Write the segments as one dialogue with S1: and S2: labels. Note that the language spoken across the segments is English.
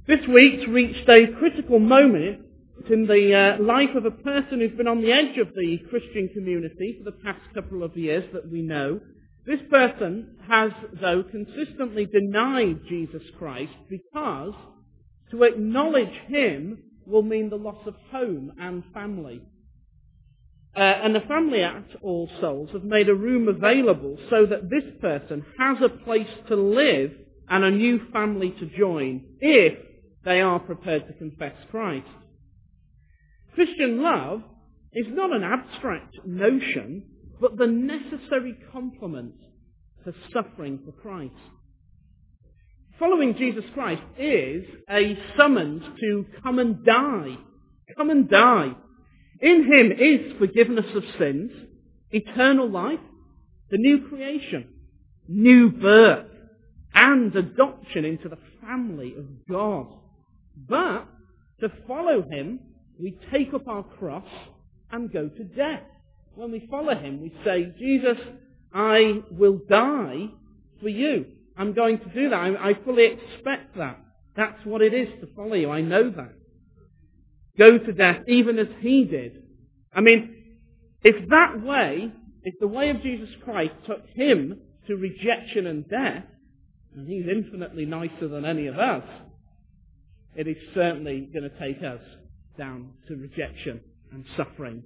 S1: This week's reached a critical moment in the life of a person who's been on the edge of the Christian community for the past couple of years that we know. This person has, though, consistently denied Jesus Christ because to acknowledge him will mean the loss of home and family. And the family at All Souls have made a room available so that this person has a place to live and a new family to join if they are prepared to confess Christ. Christian love is not an abstract notion, but the necessary complement to suffering for Christ. Following Jesus Christ is a summons to come and die. Come and die. In him is forgiveness of sins, eternal life, the new creation, new birth, and adoption into the family of God. But to follow him, we take up our cross and go to death. When we follow him, we say, Jesus, I will die for you. I'm going to do that. I fully expect that. That's what it is to follow you. I know that. Go to death, even as he did. I mean, if the way of Jesus Christ took him to rejection and death, and he's infinitely nicer than any of us, it is certainly going to take us down to rejection and suffering.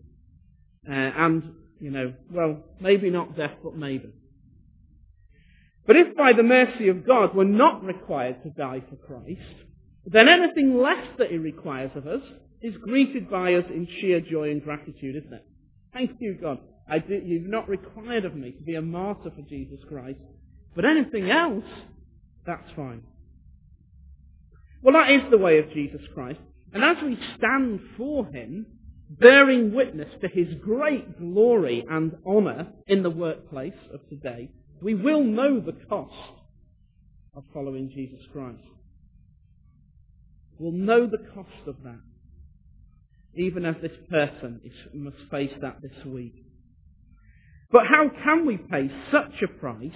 S1: Maybe not death, but maybe. But if by the mercy of God we're not required to die for Christ, then anything less that he requires of us is greeted by us in sheer joy and gratitude, isn't it? Thank you, God. You've not required of me to be a martyr for Jesus Christ. But anything else, that's fine. Well, that is the way of Jesus Christ. And as we stand for him, bearing witness to his great glory and honour in the workplace of today, we will know the cost of following Jesus Christ. We'll know the cost of that, even as this person must face that this week. But how can we pay such a price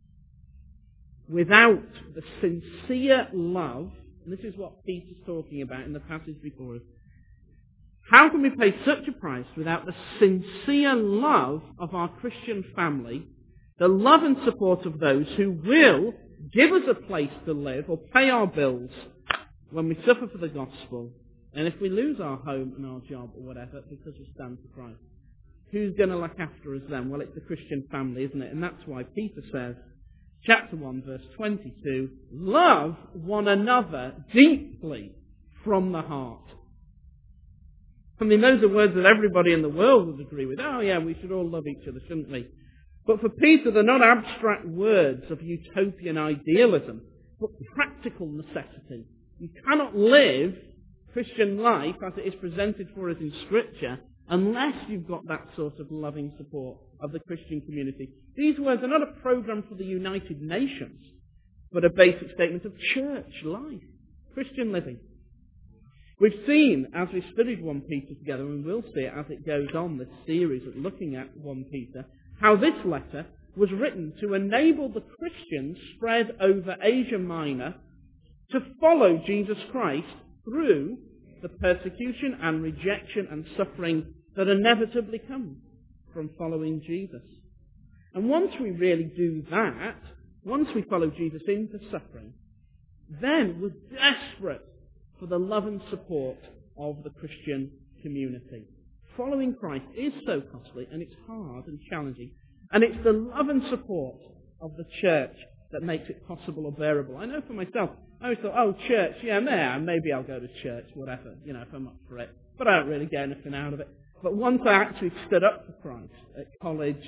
S1: without the sincere love? And this is what Peter's talking about in the passage before us. How can we pay such a price without the sincere love of our Christian family, the love and support of those who will give us a place to live or pay our bills when we suffer for the gospel, and if we lose our home and our job or whatever because we stand for Christ? Who's going to look after us then? Well, it's the Christian family, isn't it? And that's why Peter says, chapter 1, verse 22, love one another deeply from the heart. I mean, those are words that everybody in the world would agree with. Oh yeah, we should all love each other, shouldn't we? But for Peter, they're not abstract words of utopian idealism, but practical necessity. You cannot live Christian life as it is presented for us in Scripture unless you've got that sort of loving support of the Christian community. These words are not a program for the United Nations, but a basic statement of church life, Christian living. We've seen, as we studied 1 Peter together, and we'll see it as it goes on, this series of looking at 1 Peter, how this letter was written to enable the Christians spread over Asia Minor to follow Jesus Christ through the persecution and rejection and suffering that inevitably comes from following Jesus. And once we really do that, once we follow Jesus into suffering, then we're desperate for the love and support of the Christian community. Following Christ is so costly, and it's hard and challenging. And it's the love and support of the church that makes it possible or bearable. I know for myself, I always thought, church, maybe I'll go to church, whatever, if I'm up for it. But I don't really get anything out of it. But once I actually stood up for Christ at college,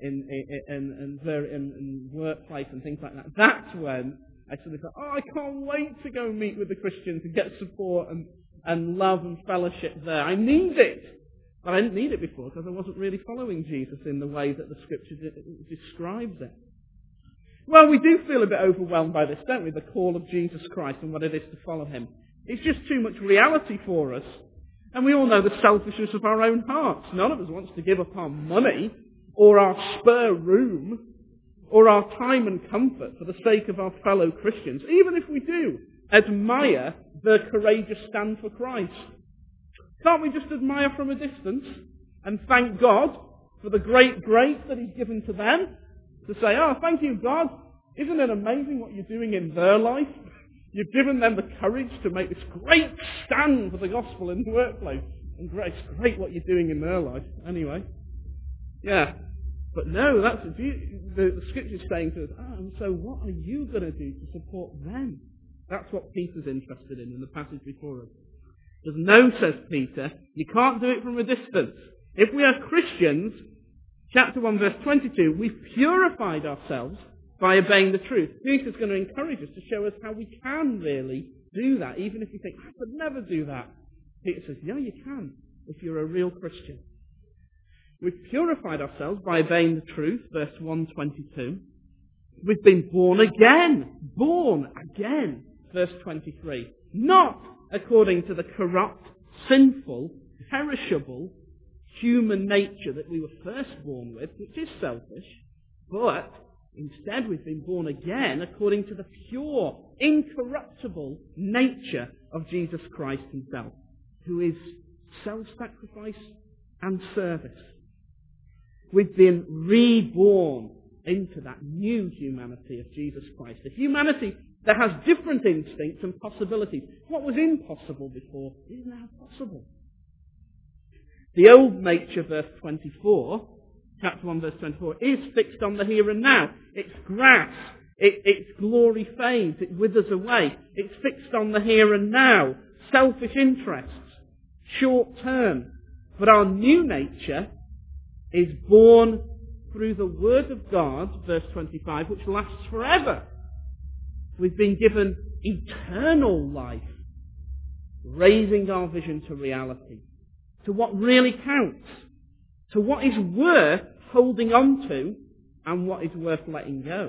S1: in workplace and things like that, that's when I sort of thought, I can't wait to go meet with the Christians and get support and love and fellowship there. I need it. But I didn't need it before because I wasn't really following Jesus in the way that the Scripture describes it. Well, we do feel a bit overwhelmed by this, don't we? The call of Jesus Christ and what it is to follow him. It's just too much reality for us. And we all know the selfishness of our own hearts. None of us wants to give up our money or our spare room or our time and comfort for the sake of our fellow Christians. Even if we do, admire the courageous stand for Christ? Can't we just admire from a distance and thank God for the great grace that He's given to them? To say, oh, thank you, God. Isn't it amazing what you're doing in their life? You've given them the courage to make this great stand for the gospel in the workplace. And it's great what you're doing in their life. Anyway. Yeah. But no, that's the Scripture's saying to us, and so what are you going to do to support them? That's what Peter's interested in the passage before us. Because no, says Peter, you can't do it from a distance. If we are Christians, chapter 1, verse 22, we've purified ourselves by obeying the truth. Peter's going to encourage us to show us how we can really do that, even if you think, I could never do that. Peter says, no, you can, if you're a real Christian. We've purified ourselves by obeying the truth, verse 122. We've been born again, verse 23. Not according to the corrupt, sinful, perishable human nature that we were first born with, which is selfish, but instead we've been born again according to the pure, incorruptible nature of Jesus Christ Himself, who is self-sacrifice and service. We've been reborn into that new humanity of Jesus Christ, a humanity that has different instincts and possibilities. What was impossible before is now possible. The old nature, verse 24, chapter 1, verse 24, is fixed on the here and now. It's grass. Its glory fades. It withers away. It's fixed on the here and now. Selfish interests. Short term. But our new nature is born through the Word of God, verse 25, which lasts forever. We've been given eternal life, raising our vision to reality, to what really counts, to what is worth holding on to and what is worth letting go.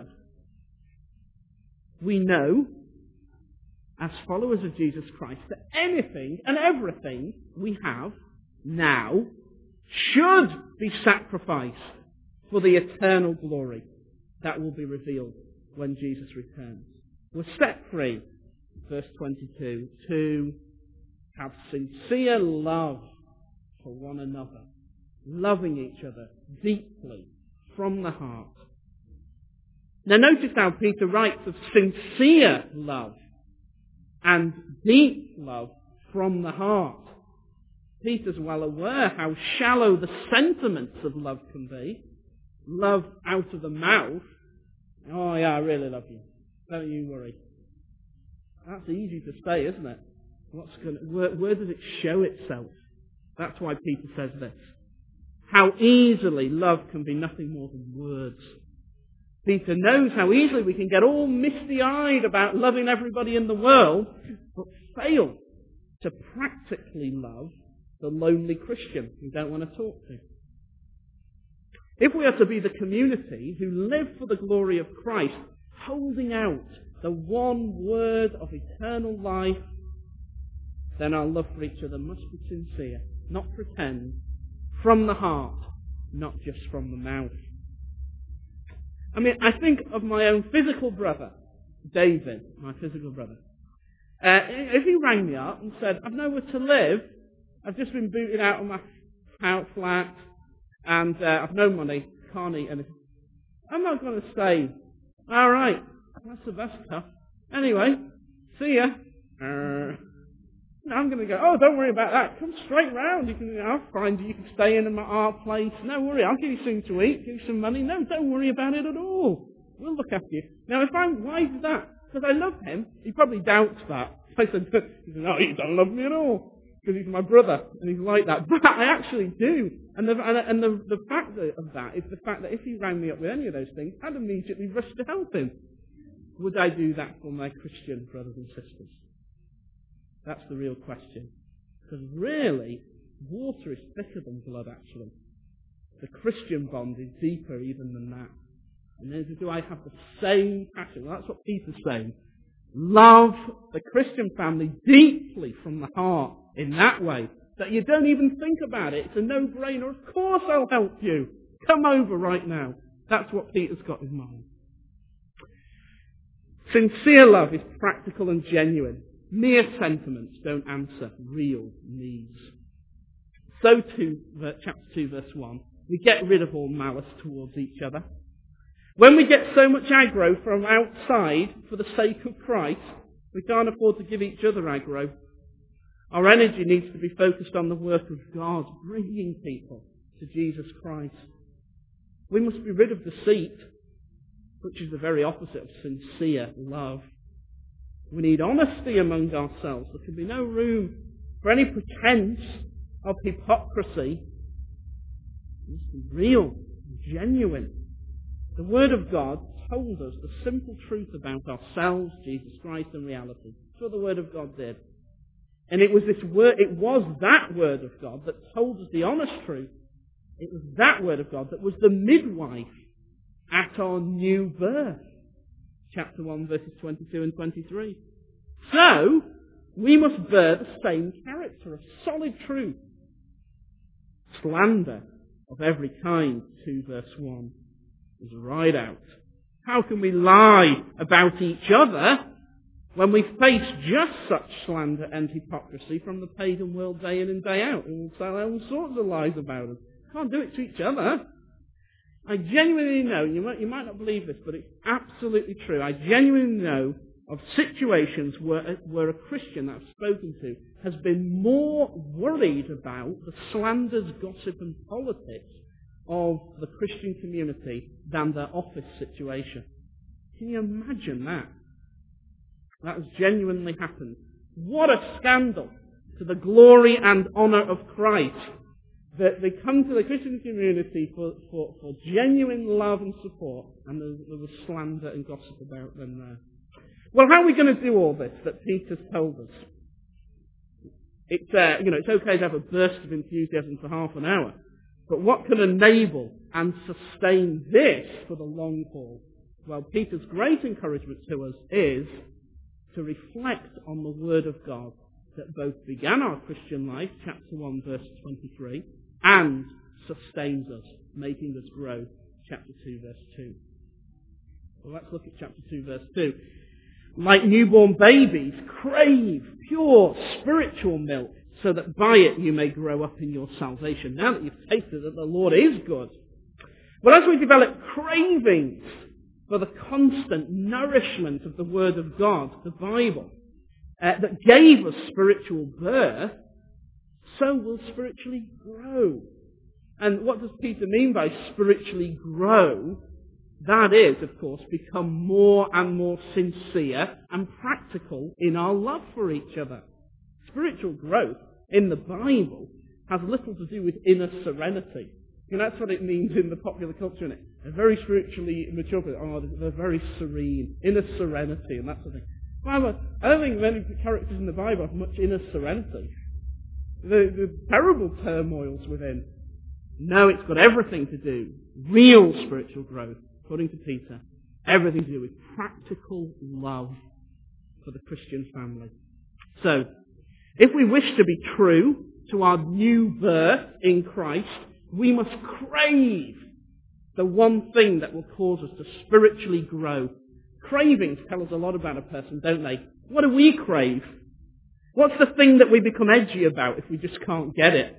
S1: We know, as followers of Jesus Christ, that anything and everything we have now should be sacrificed for the eternal glory that will be revealed when Jesus returns. We're set free, verse 22, to have sincere love for one another, loving each other deeply from the heart. Now notice how Peter writes of sincere love and deep love from the heart. Peter's well aware how shallow the sentiments of love can be. Love out of the mouth. Oh yeah, I really love you. Don't you worry. That's easy to say, isn't it? Where does it show itself? That's why Peter says this. How easily love can be nothing more than words. Peter knows how easily we can get all misty-eyed about loving everybody in the world, but fail to practically love the lonely Christian we don't want to talk to. If we are to be the community who live for the glory of Christ, holding out the one word of eternal life, then our love for each other must be sincere, not pretend, from the heart, not just from the mouth. I mean, I think of my own physical brother, David, my physical brother. If he rang me up and said, I've nowhere to live, I've just been booted out of my flat, and I've no money, can't eat anything, I'm not going to say, all right, that's tough. Anyway, see ya. I'm going to go, oh, don't worry about that. Come straight round. I'll find you. You can stay in my art place. No worry. I'll give you something to eat, give you some money. No, don't worry about it at all. We'll look after you. Now, why is that? Because I love him. He probably doubts that. I said, no, you don't love me at all. Because he's my brother, and he's like that. But I actually do. And the fact of that is the fact that if he rang me up with any of those things, I'd immediately rush to help him. Would I do that for my Christian brothers and sisters? That's the real question. Because really, water is thicker than blood, actually. The Christian bond is deeper even than that. And then do I have the same passion? Well, that's what Peter's saying. Love the Christian family deeply from the heart in that way, that you don't even think about it. It's a no-brainer. Of course I'll help you. Come over right now. That's what Peter's got in mind. Sincere love is practical and genuine. Mere sentiments don't answer real needs. So too, chapter 2, verse 1, we get rid of all malice towards each other. When we get so much aggro from outside for the sake of Christ, we can't afford to give each other aggro. Our energy needs to be focused on the work of God, bringing people to Jesus Christ. We must be rid of deceit, which is the very opposite of sincere love. We need honesty among ourselves. There can be no room for any pretense of hypocrisy. It must be real, genuine. The Word of God told us the simple truth about ourselves, Jesus Christ, and reality. That's what the Word of God did. And it was that Word of God that told us the honest truth. It was that Word of God that was the midwife at our new birth. Chapter 1, verses 22 and 23. So, we must bear the same character of solid truth. Slander of every kind, 2 verse 1, is right out. How can we lie about each other when we face just such slander and hypocrisy from the pagan world day in and day out? And we'll tell all sorts of lies about us. Can't do it to each other. I genuinely know, you might not believe this, but it's absolutely true. I genuinely know of situations where a Christian that I've spoken to has been more worried about the slanders, gossip and politics of the Christian community than their office situation. Can you imagine that? That has genuinely happened. What a scandal to the glory and honour of Christ that they come to the Christian community for genuine love and support, and there was slander and gossip about them there. Well, how are we going to do all this that Peter's told us? It's okay to have a burst of enthusiasm for half an hour, but what can enable and sustain this for the long haul? Well, Peter's great encouragement to us is to reflect on the Word of God that both began our Christian life, chapter 1, verse 23, and sustains us, making us grow, chapter 2, verse 2. Well, let's look at chapter 2, verse 2. Like newborn babies, crave pure spiritual milk, so that by it you may grow up in your salvation. Now that you've tasted that the Lord is good. Well, as we develop cravings for the constant nourishment of the Word of God, the Bible, that gave us spiritual birth, so we'll spiritually grow. And what does Peter mean by spiritually grow? That is, of course, become more and more sincere and practical in our love for each other. Spiritual growth in the Bible has little to do with inner serenity. And that's what it means in the popular culture, isn't it? They're very spiritually mature people. They're very serene. Inner serenity and that sort of thing. However, I don't think many characters in the Bible have much inner serenity. The terrible turmoils within. No, it's got everything to do, real spiritual growth, according to Peter, everything to do with practical love for the Christian family. So, if we wish to be true to our new birth in Christ, we must crave the one thing that will cause us to spiritually grow. Cravings tell us a lot about a person, don't they? What do we crave? What's the thing that we become edgy about if we just can't get it?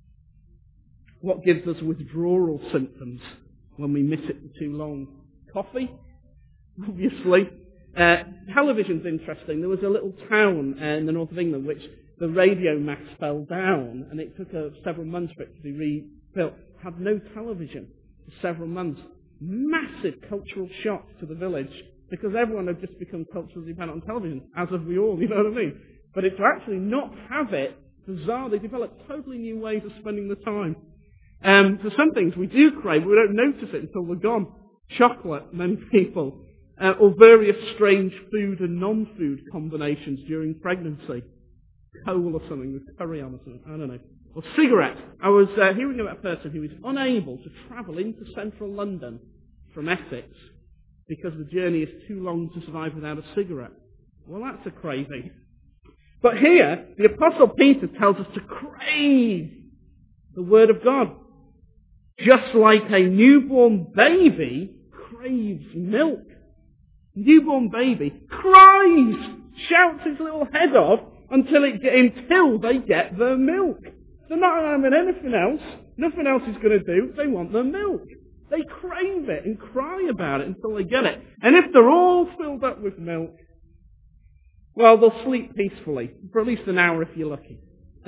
S1: What gives us withdrawal symptoms when we miss it for too long? Coffee? Obviously. Television's interesting. There was a little town in the north of England which the radio mast fell down, and it took several months for it to be rebuilt. Had no television for several months. Massive cultural shock to the village, because everyone had just become culturally dependent on television, as have we all, you know what I mean? But to actually not have it, bizarre, they developed totally new ways of spending the time. For some things we do crave, we don't notice it until we're gone. Chocolate, many people, or various strange food and non-food combinations during pregnancy. Coal or something with curry on or something, I don't know. Or cigarettes. I was hearing about a person who was unable to travel into central London from Essex because the journey is too long to survive without a cigarette. Well, that's a craving. But here, the Apostle Peter tells us to crave the Word of God. Just like a newborn baby craves milk. newborn baby, cries, shouts its little head off until they get their milk. They're not having anything else. Nothing else is going to do. They want their milk. They crave it and cry about it until they get it. And if they're all filled up with milk, well, they'll sleep peacefully for at least an hour if you're lucky.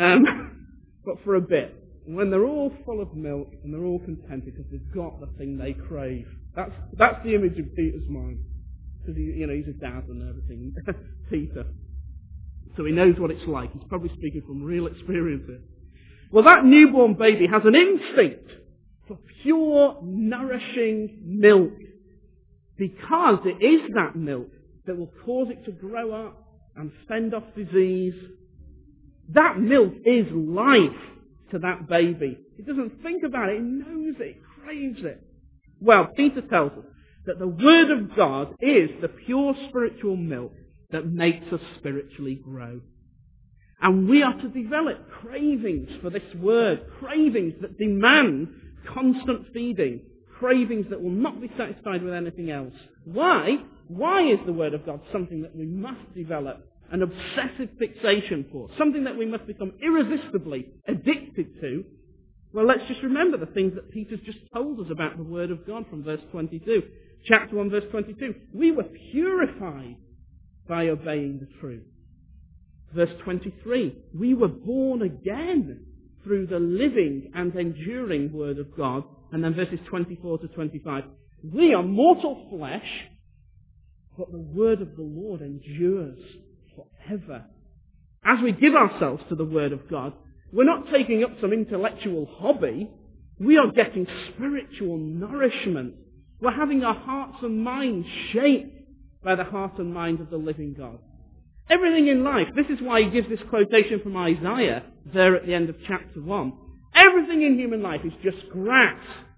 S1: But for a bit. When they're all full of milk and they're all contented because they've got the thing they crave. That's the image of Peter's mind. Because he's a dad and everything. Peter. So he knows what it's like. He's probably speaking from real experience here. Well, that newborn baby has an instinct for pure, nourishing milk. Because it is that milk that will cause it to grow up and fend off disease. That milk is life to that baby. It doesn't think about it. It knows it. It craves it. Well, Peter tells us that the Word of God is the pure spiritual milk that makes us spiritually grow. And we are to develop cravings for this Word, cravings that demand constant feeding, cravings that will not be satisfied with anything else. Why? Why is the Word of God something that we must develop an obsessive fixation for, something that we must become irresistibly addicted to? Well, let's just remember the things that Peter's just told us about the Word of God from verse 22. Chapter 1, verse 22. We were purified by obeying the truth. Verse 23. We were born again through the living and enduring Word of God. And then verses 24 to 25. We are mortal flesh, but the Word of the Lord endures forever. As we give ourselves to the Word of God, we're not taking up some intellectual hobby. We are getting spiritual nourishment. We're having our hearts and minds shaped by the heart and mind of the living God. Everything in life, this is why he gives this quotation from Isaiah there at the end of chapter 1. Everything in human life is just grass.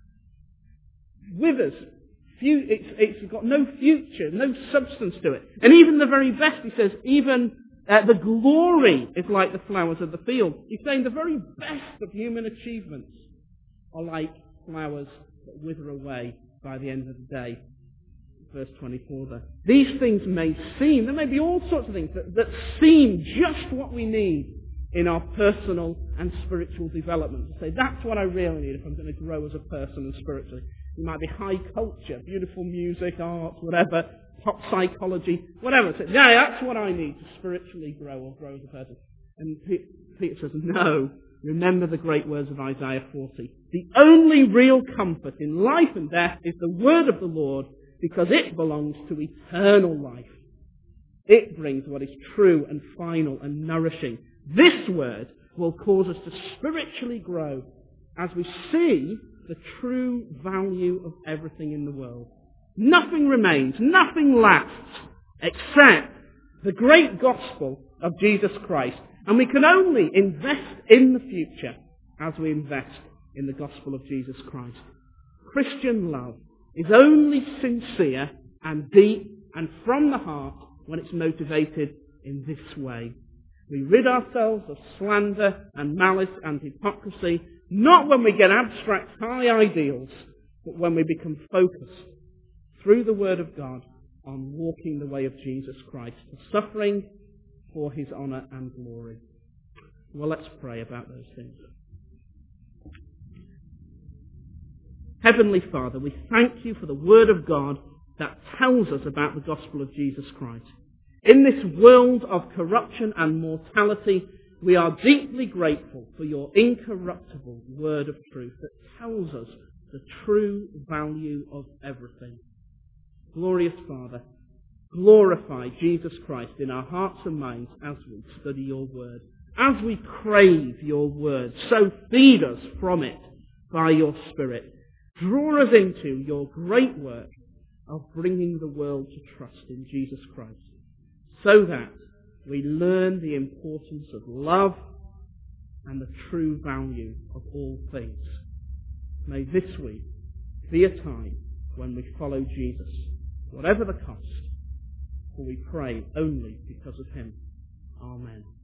S1: Withers. It's got no future, no substance to it. And even the very best, he says, even the glory is like the flowers of the field. He's saying the very best of human achievements are like flowers that wither away by the end of the day. Verse 24 there. These things may seem, there may be all sorts of things that seem just what we need in our personal and spiritual development. To say, that's what I really need if I'm going to grow as a person and spiritually. It might be high culture, beautiful music, art, whatever, pop psychology, whatever. So, yeah, that's what I need to spiritually grow or grow as a person. And Peter says, no. Remember the great words of Isaiah 40. The only real comfort in life and death is the word of the Lord, because it belongs to eternal life. It brings what is true and final and nourishing. This word will cause us to spiritually grow as we see the true value of everything in the world. Nothing remains, nothing lasts, except the great gospel of Jesus Christ. And we can only invest in the future as we invest in the gospel of Jesus Christ. Christian love is only sincere and deep and from the heart when it's motivated in this way. We rid ourselves of slander and malice and hypocrisy, not when we get abstract high ideals, but when we become focused through the Word of God on walking the way of Jesus Christ, suffering for his honour and glory. Well, let's pray about those things. Heavenly Father, we thank you for the Word of God that tells us about the gospel of Jesus Christ. In this world of corruption and mortality, we are deeply grateful for your incorruptible word of truth that tells us the true value of everything. Glorious Father, glorify Jesus Christ in our hearts and minds as we study your word, as we crave your word. So feed us from it by your Spirit. Draw us into your great work of bringing the world to trust in Jesus Christ, so that we learn the importance of love and the true value of all things. May this week be a time when we follow Jesus, whatever the cost, for we pray only because of him. Amen.